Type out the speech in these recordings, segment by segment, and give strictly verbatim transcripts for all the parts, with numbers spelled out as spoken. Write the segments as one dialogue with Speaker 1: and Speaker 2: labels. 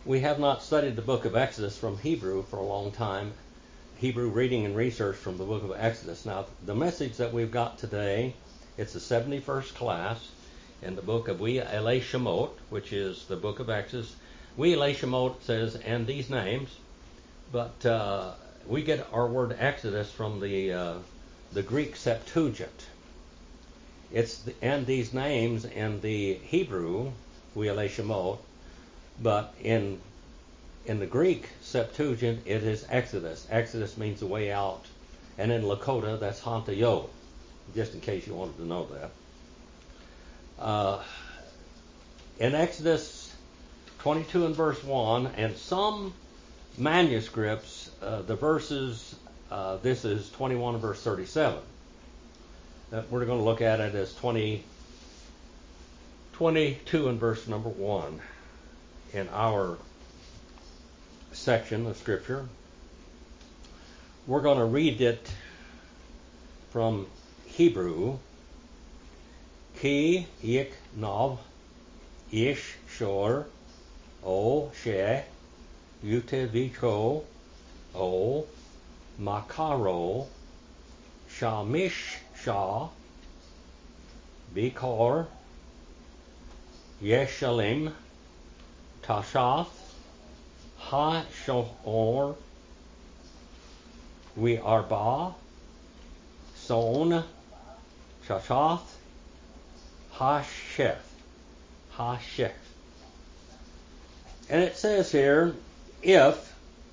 Speaker 1: we have not studied the book of Exodus from Hebrew for a long time. Hebrew reading and research from the book of Exodus. Now, the message that we've got today, it's the seventy-first class in the book of We Elei Shemot, which is the book of Exodus. We Elei Shemot says, and these names, but uh, we get our word Exodus from the uh, the Greek Septuagint. It's the, and these names in the Hebrew, We Elei Shemot, but in In the Greek Septuagint, it is Exodus. Exodus means the way out. And in Lakota, that's Hantayo, just in case you wanted to know that. Uh, in Exodus twenty-two and verse one, and some manuscripts, uh, the verses, uh, this is twenty-one and verse thirty-seven. Uh, we're going to look at it as twenty, twenty-two and verse number one in our section of Scripture. We're going to read it from Hebrew. Ki yik nav ish shor o she yute vitro o makaro shamish shah bikor yeshalim tashath Ha Shoor We Arba Son Shashath Hasheth Hasheth. And it says here, if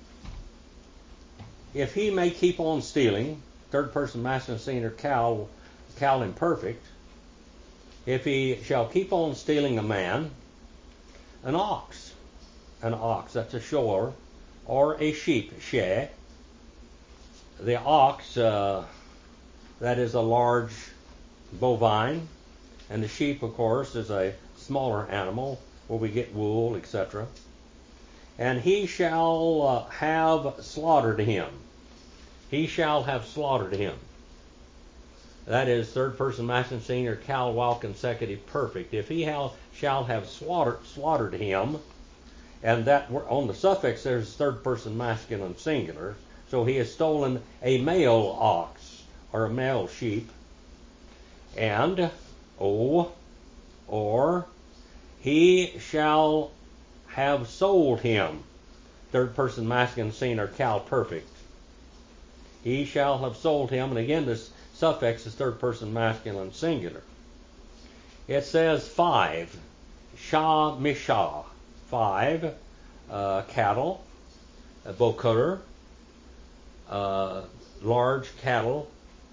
Speaker 1: if he may keep on stealing, third person masculine singular cal cal imperfect, if he shall keep on stealing a man, an ox. An ox, that's a shore, or a sheep, she. The ox, uh, that is a large bovine, and the sheep, of course, is a smaller animal where we get wool, et cetera. And he shall uh, have slaughtered him. He shall have slaughtered him. That is third person masculine singular cal while consecutive perfect. If he ha- shall have slaughtered, slaughtered him, and that on the suffix there's third person masculine singular, so he has stolen a male ox or a male sheep, and o or he shall have sold him, third person masculine singular cal perfect. He shall have sold him, and again this suffix is third person masculine singular. It says five, shah mishah. Five uh, cattle, a bokur, uh, large cattle,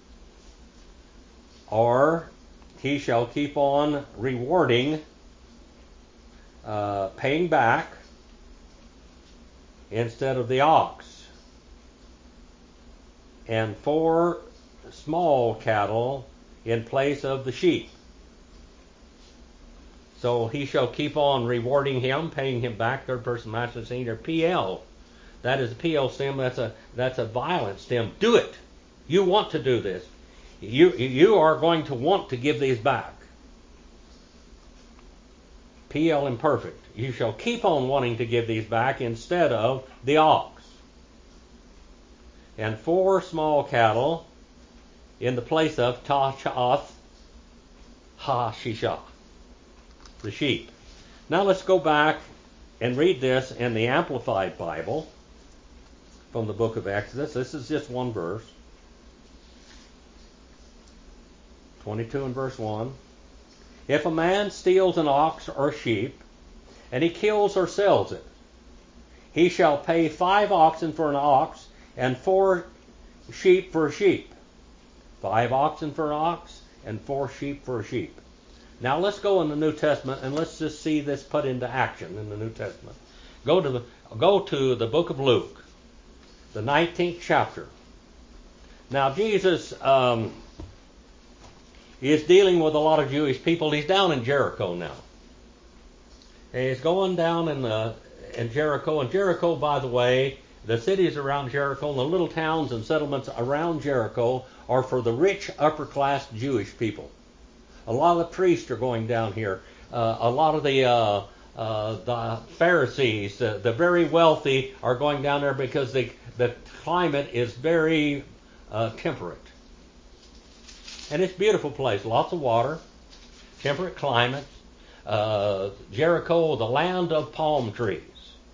Speaker 1: or he shall keep on rewarding, uh, paying back instead of the ox, and four small cattle in place of the sheep. So he shall keep on rewarding him, paying him back, third person masculine singular, P L. That is a P L stem, that's a that's a violent stem. Do it. You want to do this. You you are going to want to give these back. P L imperfect. You shall keep on wanting to give these back instead of the ox. And four small cattle in the place of Tashath Ha-Shisha, the sheep. Now let's go back and read this in the Amplified Bible from the book of Exodus. This is just one verse. twenty-two and verse one. If a man steals an ox or sheep, and he kills or sells it, he shall pay five oxen for an ox, and four sheep for a sheep. Five oxen for an ox, and four sheep for a sheep. Now let's go in the New Testament and let's just see this put into action in the New Testament. Go to the go to the book of Luke, the nineteenth chapter. Now Jesus um, is dealing with a lot of Jewish people. He's down in Jericho now. And he's going down in the in Jericho. And Jericho, by the way, the cities around Jericho and the little towns and settlements around Jericho are for the rich upper class Jewish people. A lot of the priests are going down here. Uh, a lot of the uh, uh, the Pharisees, the, the very wealthy, are going down there because the, the climate is very uh, temperate. And it's a beautiful place, lots of water, temperate climate. Uh, Jericho, the land of palm trees.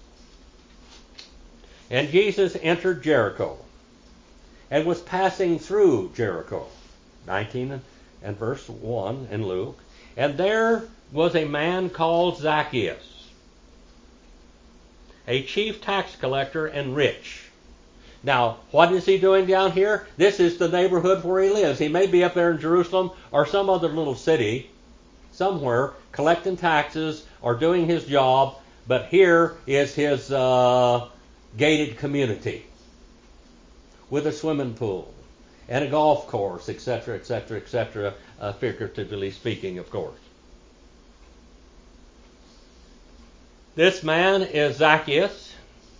Speaker 1: And Jesus entered Jericho and was passing through Jericho. nineteen and verse one in Luke. And there was a man called Zacchaeus, a chief tax collector and rich. Now, what is he doing down here? This is the neighborhood where he lives. He may be up there in Jerusalem or some other little city somewhere collecting taxes or doing his job, but here is his uh, gated community with a swimming pool and a golf course, et cetera, et cetera, et cetera, uh, figuratively speaking, of course. This man is Zacchaeus,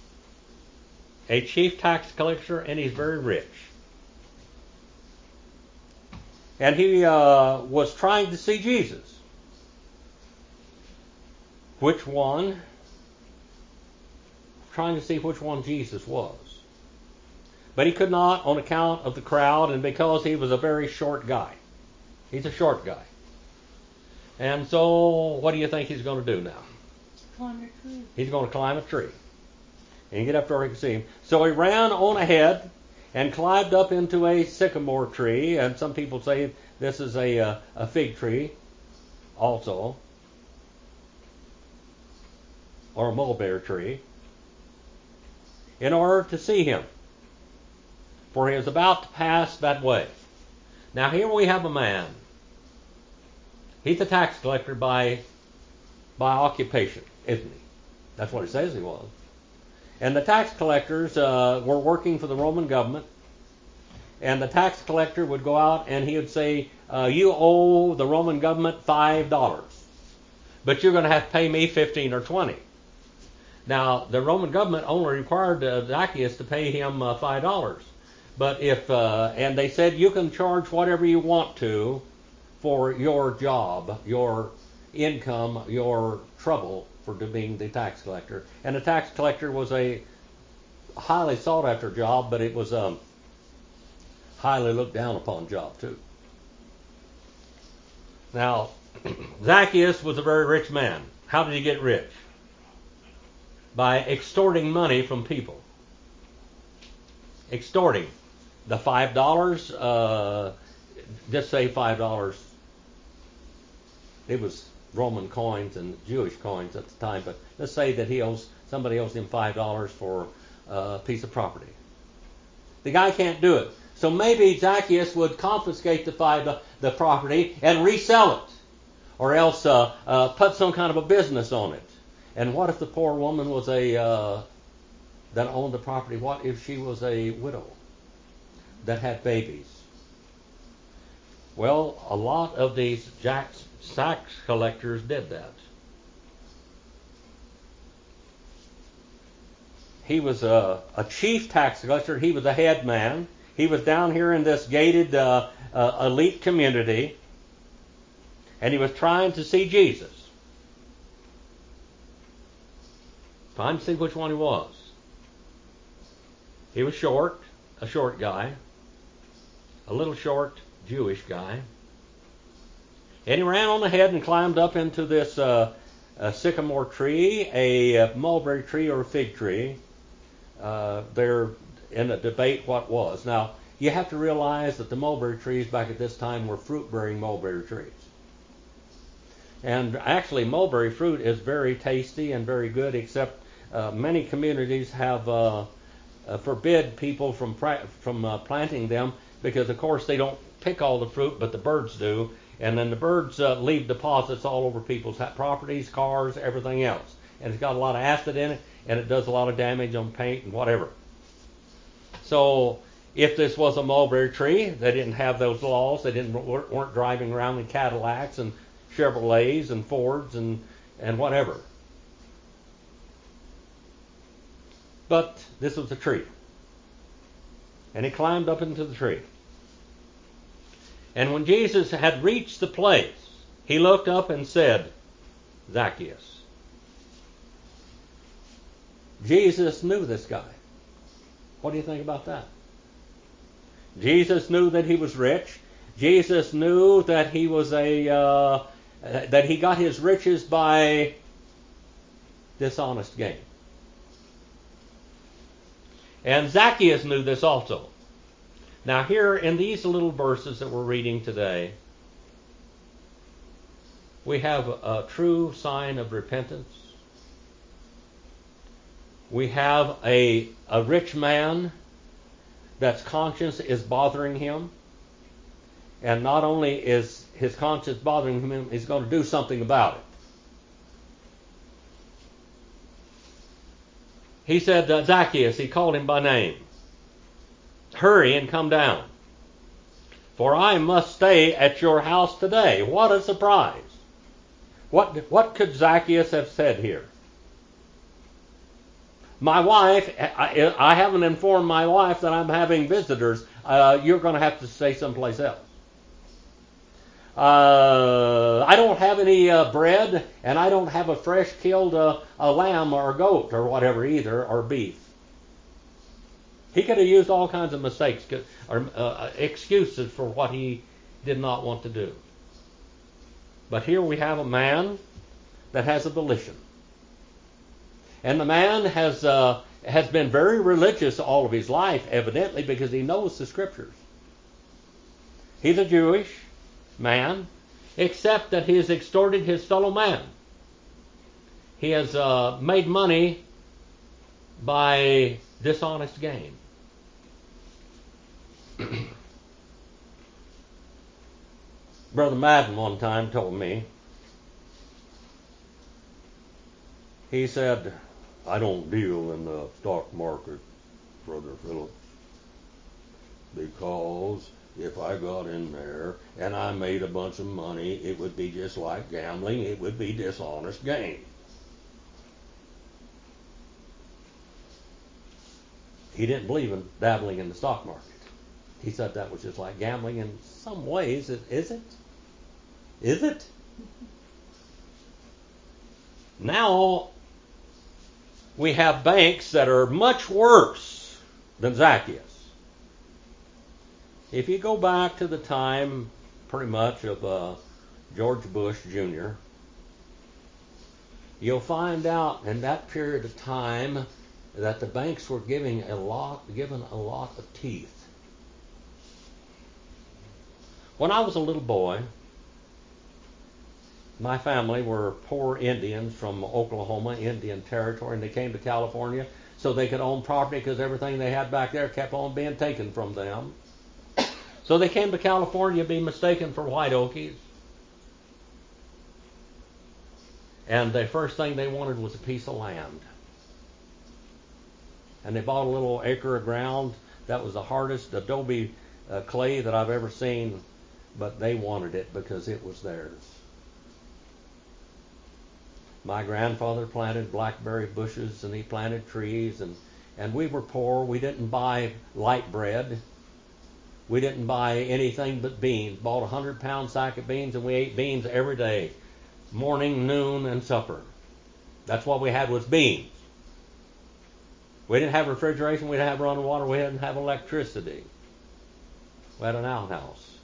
Speaker 1: a chief tax collector, and he's very rich. And he uh, was trying to see Jesus. Which one? Trying to see which one Jesus was. But he could not on account of the crowd and because he was a very short guy. He's a short guy. And so, what do you think he's going to do now?
Speaker 2: Climb a tree.
Speaker 1: He's going to climb a tree. And get up there where he can see him. So he ran on ahead and climbed up into a sycamore tree. And some people say this is a, uh, a fig tree also. Or a mulberry tree. In order to see him. For he was about to pass that way. Now here we have a man. He's a tax collector by, by occupation, isn't he? That's what it says he was. And the tax collectors uh, were working for the Roman government. And the tax collector would go out and he would say, uh, you owe the Roman government five dollars. But you're going to have to pay me fifteen or twenty. Now, the Roman government only required uh, Zacchaeus to pay him uh, five dollars. But if, uh, and they said you can charge whatever you want to for your job, your income, your trouble for being the tax collector. And the tax collector was a highly sought after job, but it was a highly looked down upon job too. Now, Zacchaeus was a very rich man. How did he get rich? By extorting money from people. Extorting. The five dollars, uh, just say five dollars. It was Roman coins and Jewish coins at the time, but let's say that he owes somebody owes him five dollars for a piece of property. The guy can't do it, so maybe Zacchaeus would confiscate the five the property and resell it, or else uh, uh, put some kind of a business on it. And what if the poor woman was a uh, that owned the property? What if she was a widow that had babies? Well, a lot of these tax collectors did that. He was a, a chief tax collector. He was a head man. He was down here in this gated uh, uh, elite community, and he was trying to see Jesus. Trying to see which one he was. He was short, a short guy, a little short Jewish guy. And he ran on ahead and climbed up into this uh, a sycamore tree, a, a mulberry tree, or a fig tree. Uh, they're in a debate what was. Now, you have to realize that the mulberry trees back at this time were fruit-bearing mulberry trees. And actually, mulberry fruit is very tasty and very good, except uh, many communities have uh, uh, forbid people from pra- from uh, planting them because, of course, they don't pick all the fruit, but the birds do. And then the birds uh, leave deposits all over people's properties, cars, everything else. And it's got a lot of acid in it, and it does a lot of damage on paint and whatever. So if this was a mulberry tree, they didn't have those laws. They didn't weren't driving around in Cadillacs and Chevrolets and Fords and, and whatever. But this was a tree. And he climbed up into the tree. And when Jesus had reached the place, he looked up and said, Zacchaeus, Jesus knew this guy. What do you think about that? Jesus knew that he was rich. Jesus knew that he was a uh, that he got his riches by dishonest gain. And Zacchaeus knew this also. Now here in these little verses that we're reading today, we have a true sign of repentance. We have a, a rich man that's conscience is bothering him. And not only is his conscience bothering him, he's going to do something about it. He said, uh, Zacchaeus, he called him by name, hurry and come down, for I must stay at your house today. What a surprise. What, what could Zacchaeus have said here? My wife, I, I haven't informed my wife that I'm having visitors. Uh, you're going to have to stay someplace else. Uh, I don't have any uh, bread, and I don't have a fresh killed uh, a lamb or a goat or whatever either, or beef. He could have used all kinds of mistakes or uh, excuses for what he did not want to do. But here we have a man that has a volition. And the man has uh, has been very religious all of his life, evidently, because he knows the Scriptures. He's a Jewish man, except that he has extorted his fellow man. He has uh, made money by dishonest gain. Brother Madden one time told me, he said, I don't deal in the stock market, Brother Phillips, because if I got in there and I made a bunch of money, it would be just like gambling. It would be dishonest gain. He didn't believe in dabbling in the stock market. He said that was just like gambling in some ways. Is it? Is it? Now we have banks that are much worse than Zacchaeus. If you go back to the time, pretty much, of uh, George Bush Junior, you'll find out in that period of time that the banks were giving a lot, given a lot of teeth. When I was a little boy, my family were poor Indians from Oklahoma, Indian Territory, and they came to California so they could own property because everything they had back there kept on being taken from them. So they came to California to be mistaken for white Okies. And the first thing they wanted was a piece of land. And they bought a little acre of ground. That was the hardest adobe uh, clay that I've ever seen. But they wanted it because it was theirs. My grandfather planted blackberry bushes and he planted trees. And, and we were poor. We didn't buy light bread. We didn't buy anything but beans. Bought a hundred pound sack of beans and we ate beans every day. Morning, noon, and supper. That's what we had was beans. We didn't have refrigeration. We didn't have running water. We didn't have electricity. We had an outhouse.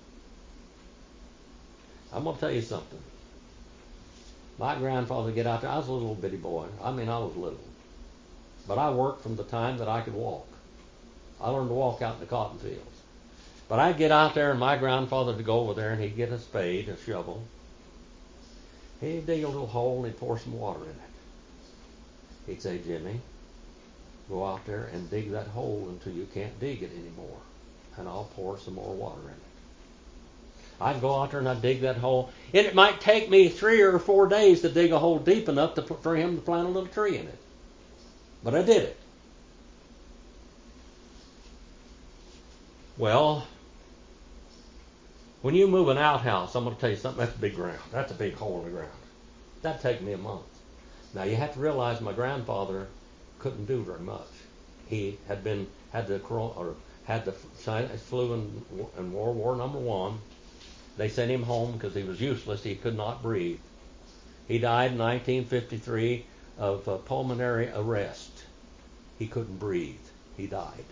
Speaker 1: I'm going to tell you something. My grandfather would get out there. I was a little bitty boy. I mean, I was little. But I worked from the time that I could walk. I learned to walk out in the cotton fields. But I'd get out there and my grandfather would go over there and he'd get a spade, a shovel. He'd dig a little hole and he'd pour some water in it. He'd say, Jimmy, go out there and dig that hole until you can't dig it anymore. And I'll pour some more water in it. I'd go out there and I'd dig that hole. And it might take me three or four days to dig a hole deep enough to, for him to plant a little tree in it. But I did it. Well, when you move an outhouse, I'm going to tell you something, that's big ground. That's a big hole in the ground. That'd take me a month. Now you have to realize my grandfather couldn't do very much. He had been had the or had the flu in, in World War Number One. They sent him home because he was useless. He could not breathe. He died in nineteen fifty-three of uh, pulmonary arrest. He couldn't breathe. He died.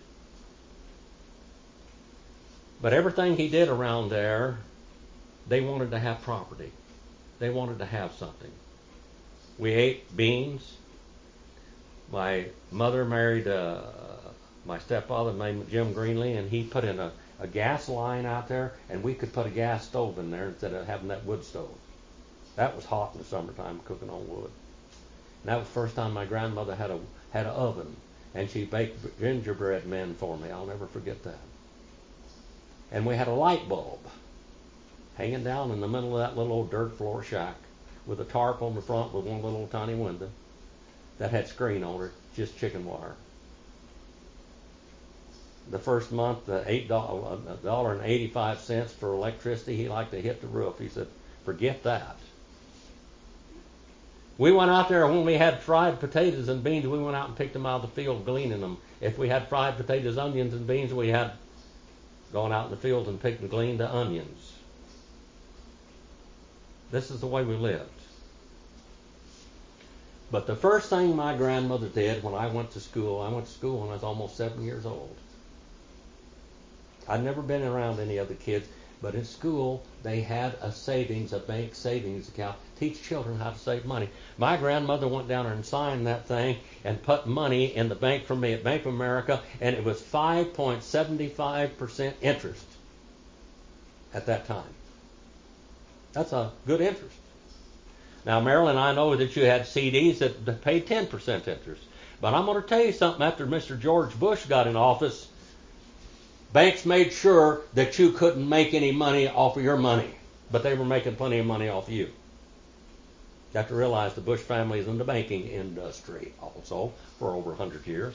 Speaker 1: But everything he did around there, they wanted to have property. They wanted to have something. We ate beans. My mother married uh, my stepfather named Jim Greenlee, and he put in a, a gas line out there, and we could put a gas stove in there instead of having that wood stove. That was hot in the summertime, cooking on wood. And that was the first time my grandmother had a had an oven, and she baked gingerbread men for me. I'll never forget that. And we had a light bulb hanging down in the middle of that little old dirt floor shack with a tarp on the front with one little tiny window that had screen on it, just chicken wire. The first month, the eight dollars and eighty-five cents for electricity, he liked to hit the roof. He said, forget that. We went out there when we had fried potatoes and beans. We went out and picked them out of the field, gleaning them. If we had fried potatoes, onions, and beans, we had gone out in the field and picked and gleaned the onions. This is the way we lived. But the first thing my grandmother did when I went to school, I went to school when I was almost seven years old. I'd never been around any other kids, but in school they had a savings, a bank savings account, teach children how to save money. My grandmother went down there and signed that thing and put money in the bank for me at Bank of America, and it was five point seven five percent interest at that time. That's a good interest. Now, Marilyn, I know that you had C Ds that paid ten percent interest. But I'm going to tell you something. After Mister George Bush got in office, banks made sure that you couldn't make any money off of your money. But they were making plenty of money off of you. You have to realize the Bush family is in the banking industry also for over one hundred years.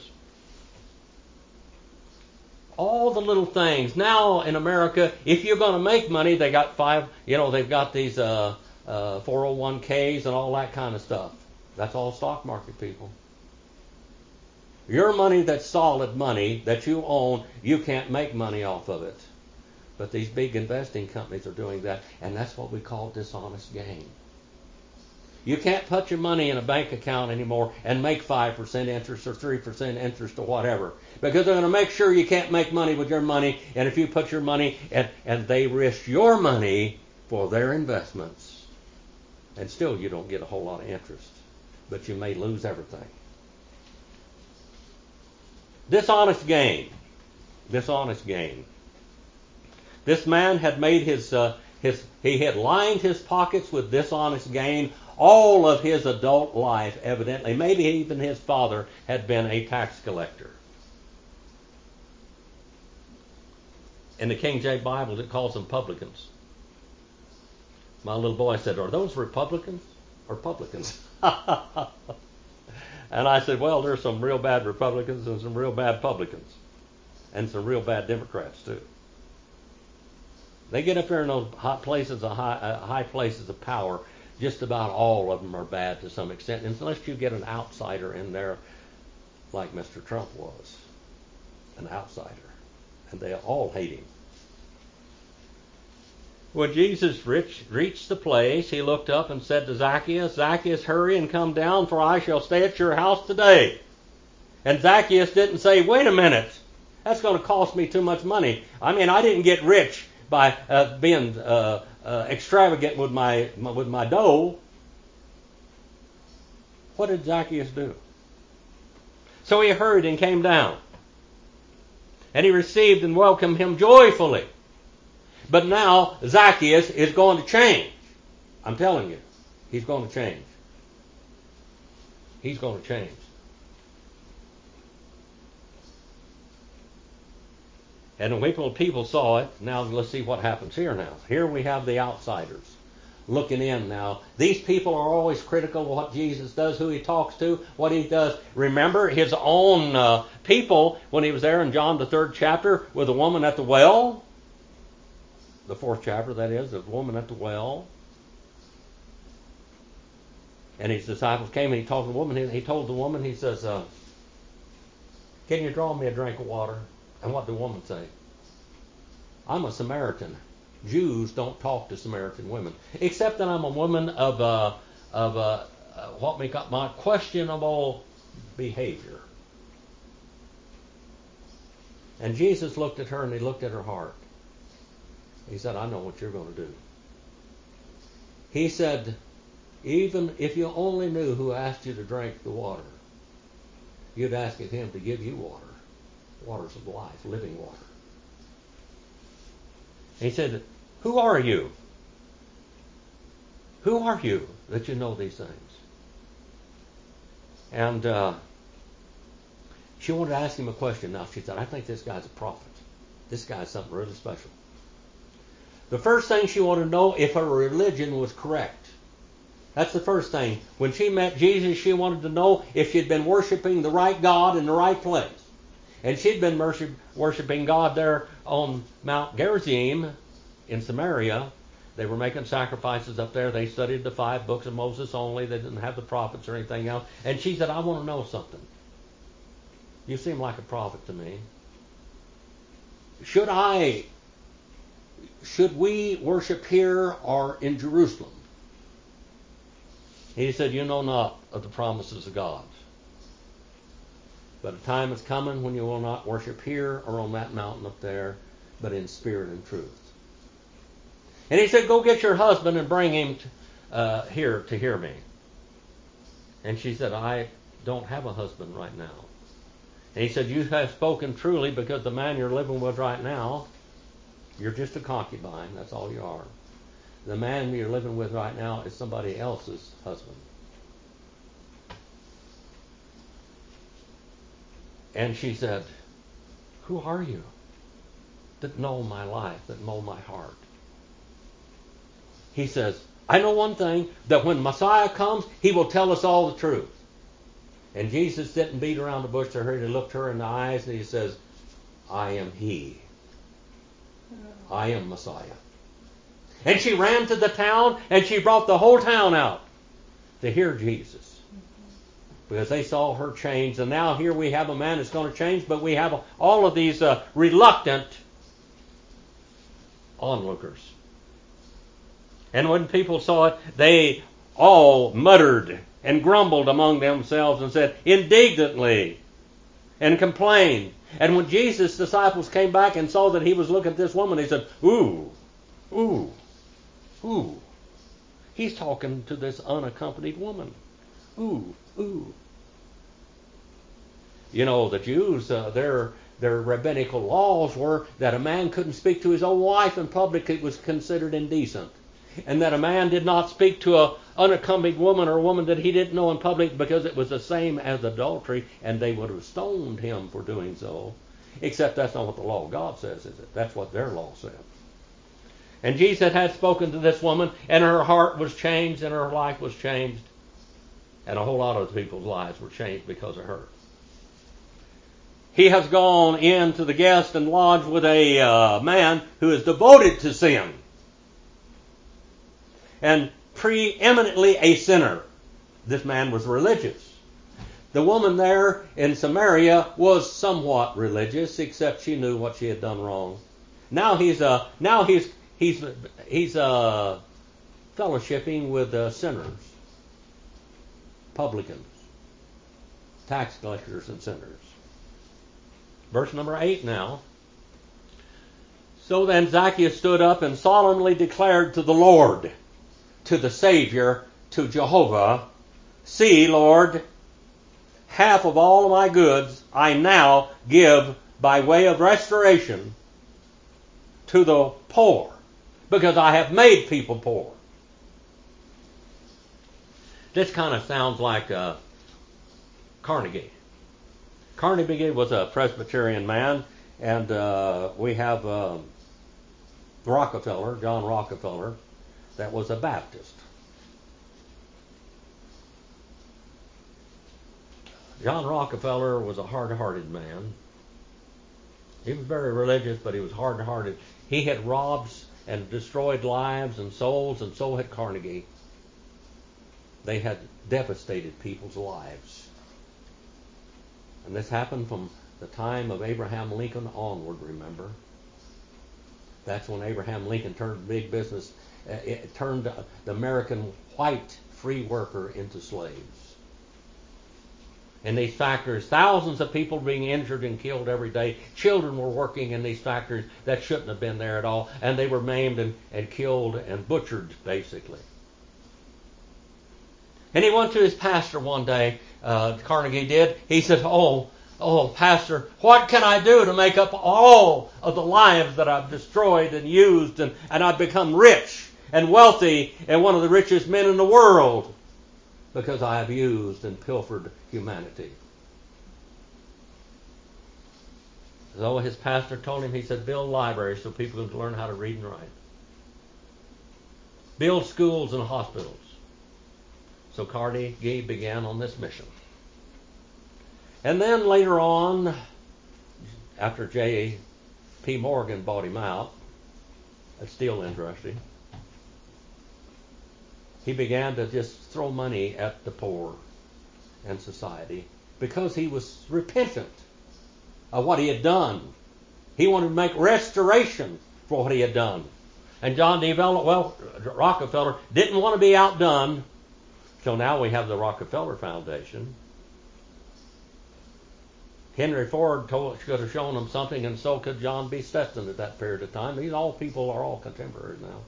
Speaker 1: All the little things. Now in America, if you're going to make money, they got five, you know, they've got these uh, uh, four oh one k's and all that kind of stuff. That's all stock market people. Your money that's solid money that you own, you can't make money off of it. But these big investing companies are doing that, and that's what we call dishonest gain. You can't put your money in a bank account anymore and make five percent interest or three percent interest or whatever. Because they're going to make sure you can't make money with your money. And if you put your money, and, and they risk your money for their investments. And still you don't get a whole lot of interest. But you may lose everything. Dishonest gain. Dishonest gain. This man had made his, uh, his, he had lined his pockets with dishonest gain all of his adult life, evidently. Maybe even his father had been a tax collector. In the King James Bible, it calls them publicans. My little boy said, are those Republicans or publicans? And I said, well, there's some real bad Republicans and some real bad publicans. And some real bad Democrats, too. They get up there in those hot places, of high, uh, high places of power. Just about all of them are bad to some extent, unless you get an outsider in there like Mister Trump was. An outsider. And they all hate him. When Jesus reached the place, he looked up and said to Zacchaeus, Zacchaeus, hurry and come down, for I shall stay at your house today. And Zacchaeus didn't say, wait a minute, that's going to cost me too much money. I mean, I didn't get rich by uh, being uh, uh, extravagant with my, my with my dough. What did Zacchaeus do? So he hurried and came down. And he received and welcomed him joyfully. But now Zacchaeus is going to change. I'm telling you, he's going to change. He's going to change. And when people, people saw it, now let's see what happens here now. Here we have the outsiders looking in now. These people are always critical of what Jesus does, who he talks to, what he does. Remember his own uh, people when he was there in John the third chapter with the woman at the well? The fourth chapter, that is, the woman at the well. And his disciples came and he talked to the woman. He, he told the woman, he says, uh, can you draw me a drink of water? And what did the woman say? I'm a Samaritan. Jews don't talk to Samaritan women. Except that I'm a woman of, uh, of uh, uh, what we got my questionable behavior. And Jesus looked at her and he looked at her heart. He said, I know what you're going to do. He said, even if you only knew who asked you to drink the water, you'd ask him to give you water. Waters of life, living water. He said, who are you? Who are you that you know these things? And uh, she wanted to ask him a question. Now she said, I think this guy's a prophet. This guy's something really special. The first thing she wanted to know if her religion was correct. That's the first thing. When she met Jesus, she wanted to know if she'd been worshiping the right God in the right place. And she'd been worship, worshiping God there on Mount Gerizim in Samaria. They were making sacrifices up there. They studied the five books of Moses only. They didn't have the prophets or anything else. And she said, I want to know something. You seem like a prophet to me. Should I, should we worship here or in Jerusalem? He said, you know not of the promises of God. But a time is coming when you will not worship here or on that mountain up there, but in spirit and truth. And he said, go get your husband and bring him to, uh, here to hear me. And she said, I don't have a husband right now. And he said, you have spoken truly, because the man you're living with right now, you're just a concubine. That's all you are. The man you're living with right now is somebody else's husband. And she said, who are you that know my life, that know my heart? He says, I know one thing, that when Messiah comes, he will tell us all the truth. And Jesus didn't beat around the bush to her. He looked her in the eyes and he says, I am he. I am Messiah. And she ran to the town and she brought the whole town out to hear Jesus. Because they saw her change. And now here we have a man that's going to change, but we have all of these uh, reluctant onlookers. And when people saw it, they all muttered and grumbled among themselves and said indignantly and complained. And when Jesus' disciples came back and saw that he was looking at this woman, they said, ooh, ooh, ooh. He's talking to this unaccompanied woman. Ooh, ooh. You know, the Jews, uh, their their rabbinical laws were that a man couldn't speak to his own wife in public. It was considered indecent. And that a man did not speak to an unaccompanied woman or a woman that he didn't know in public, because it was the same as adultery, and they would have stoned him for doing so. Except that's not what the law of God says, is it? That's what their law said. And Jesus had spoken to this woman, and her heart was changed, and her life was changed. And a whole lot of people's lives were changed because of her. He has gone into the guest and lodged with a uh, man who is devoted to sin. And preeminently a sinner. This man was religious. The woman there in Samaria was somewhat religious, except she knew what she had done wrong. Now he's uh, now he's he's he's uh, fellowshipping with uh, sinners, publicans, tax collectors, and sinners. Verse number eight now. So then Zacchaeus stood up and solemnly declared to the Lord, to the Savior, to Jehovah, see, Lord, half of all of my goods I now give by way of restoration to the poor, because I have made people poor. This kind of sounds like uh, Carnegie. Carnegie was a Presbyterian man, and uh, we have uh, Rockefeller, John Rockefeller, that was a Baptist. John Rockefeller was a hard-hearted man. He was very religious, but he was hard-hearted. He had robbed and destroyed lives and souls, and so had Carnegie. They had devastated people's lives. And this happened from the time of Abraham Lincoln onward, remember? That's when Abraham Lincoln turned big business. It turned the American white free worker into slaves. in these factories. Thousands of people being injured and killed every day. Children were working in these factories that shouldn't have been there at all, and they were maimed and, and killed and butchered, basically. And he went to his pastor one day, uh, Carnegie did. He said, oh, oh, pastor, what can I do to make up all of the lives that I've destroyed and used, and, and I've become rich and wealthy and one of the richest men in the world because I have used and pilfered humanity? So his pastor told him, he said, build libraries so people can learn how to read and write. Build schools and hospitals. So Carnegie began on this mission. And then later on, after J P Morgan bought him out, that's still interesting, he began to just throw money at the poor and society because he was repentant of what he had done. He wanted to make restoration for what he had done. And John D. Well, Rockefeller didn't want to be outdone. So now we have the Rockefeller Foundation. Henry Ford told, could have shown him something, and so could John B. Stetson at that period of time. These all people are all contemporaries now.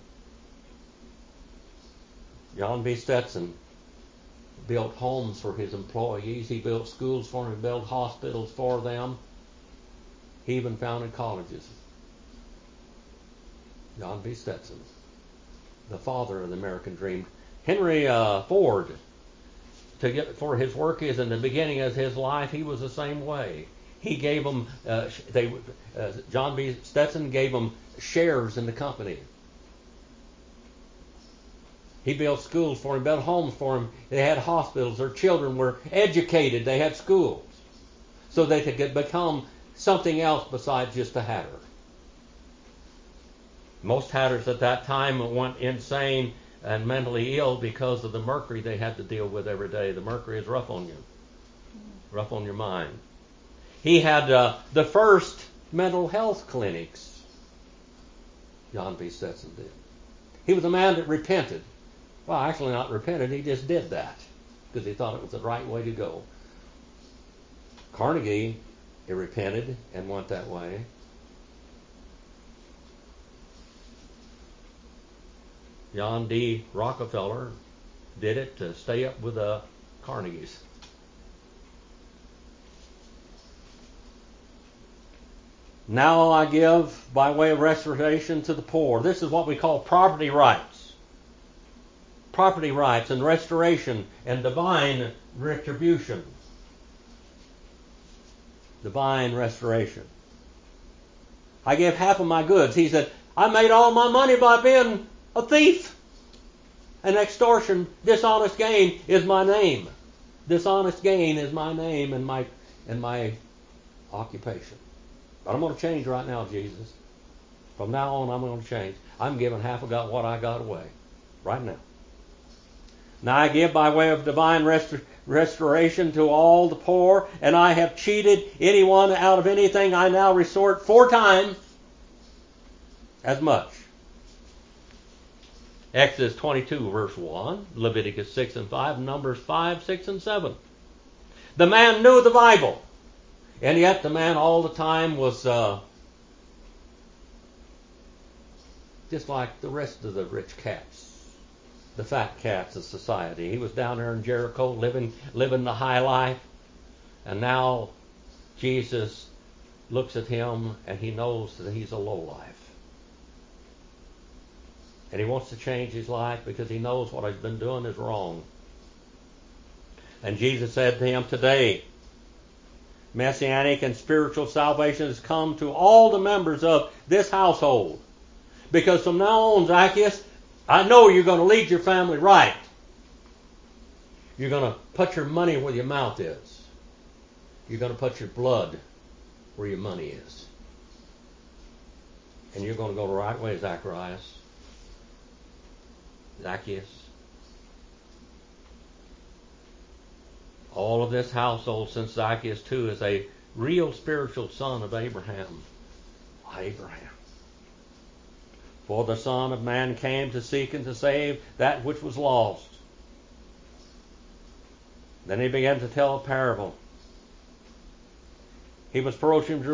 Speaker 1: John B. Stetson built homes for his employees. He built schools for them. He built hospitals for them. He even founded colleges. John B. Stetson, the father of the American dream. Henry uh, Ford, to get for his work, is in the beginning of his life. He was the same way. He gave them. Uh, they uh, John B. Stetson gave them shares in the company. He built schools for him, built homes for him. They had hospitals. Their children were educated. They had schools, so they could become something else besides just a hatter. Most hatters at that time went insane and mentally ill because of the mercury they had to deal with every day. The mercury is rough on you, rough on your mind. He had uh, the first mental health clinics. John B. Stetson did. He was a man that repented. Well, actually not repented, he just did that because he thought it was the right way to go. Carnegie, he repented and went that way. John D. Rockefeller did it to stay up with the Carnegies. Now I give by way of restoration to the poor. This is what we call property rights. Property rights and restoration and divine retribution. Divine restoration. I gave half of my goods. He said, I made all my money by being a thief. And extortion, dishonest gain is my name. Dishonest gain is my name and my and my occupation. But I'm going to change right now, Jesus. From now on, I'm going to change. I'm giving half of what I got away. Right now. Now I give by way of divine rest- restoration to all the poor, and I have cheated anyone out of anything. I now resort four times as much. Exodus twenty-two, verse one, Leviticus six and five, Numbers five, six and seven. The man knew the Bible, and yet the man all the time was uh, just like the rest of the rich cats, the fat cats of society. He was down there in Jericho living, living the high life, and now Jesus looks at him and he knows that he's a lowlife. And he wants to change his life because he knows what he's been doing is wrong. And Jesus said to him, today, messianic and spiritual salvation has come to all the members of this household. Because from now on, Zacchaeus, I know you're going to lead your family right. You're going to put your money where your mouth is. You're going to put your blood where your money is. And you're going to go the right way, Zacharias. Zacchaeus. All of this household, since Zacchaeus too is a real spiritual son of Abraham. Abraham. For the Son of Man came to seek and to save that which was lost. Then he began to tell a parable. He was approaching